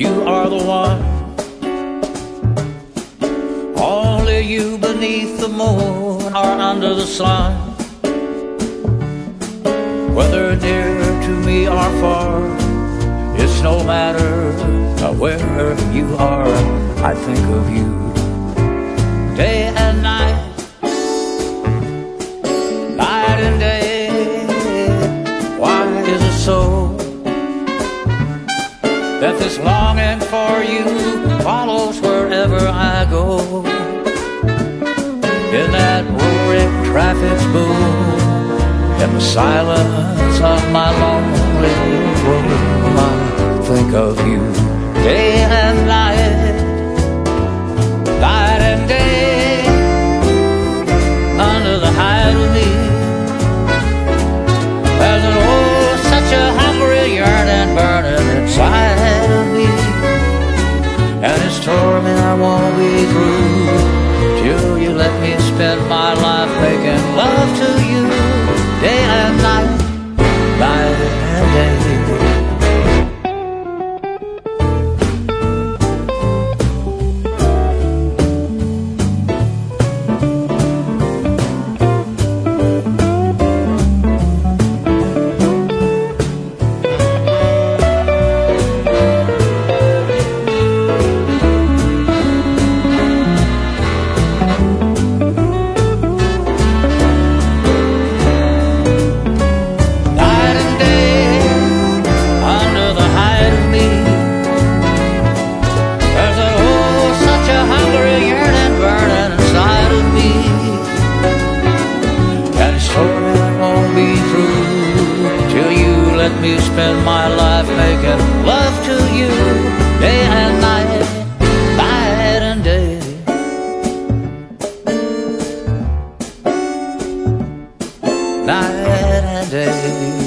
you are the one. Only you beneath the moon or under the sun. Whether near to me or far, it's no matter where you are. I think of you day and night, night and day. Why is it so that this longing for you follows wherever I go? In that roaring traffic's boom, in the silence of my lonely room, I think of you day and night, night and day. Under the hide of me, there's an such a hungry yearning burning inside of me, and it's torment I won't be through till you let me spend my life making love to you day and night, night and day. Let me spend my life making love to you day and night, night and day. Night and day.